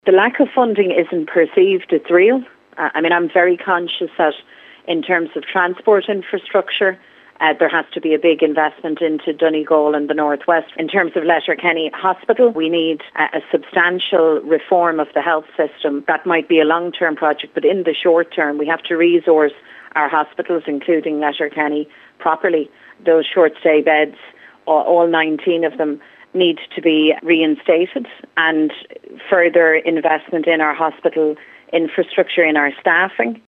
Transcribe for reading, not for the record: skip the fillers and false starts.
The lack of funding isn't perceived, it's real. I'm very conscious that in terms of transport infrastructure, there has to be a big investment into Donegal and the Northwest. In terms of Letterkenny Hospital, we need a substantial reform of the health system. That might be a long-term project, but in the short term, we have to resource our hospitals, including Letterkenny, properly. Those short-stay beds, all 19 of them, need to be reinstated, and further investment in our hospital infrastructure, in our staffing,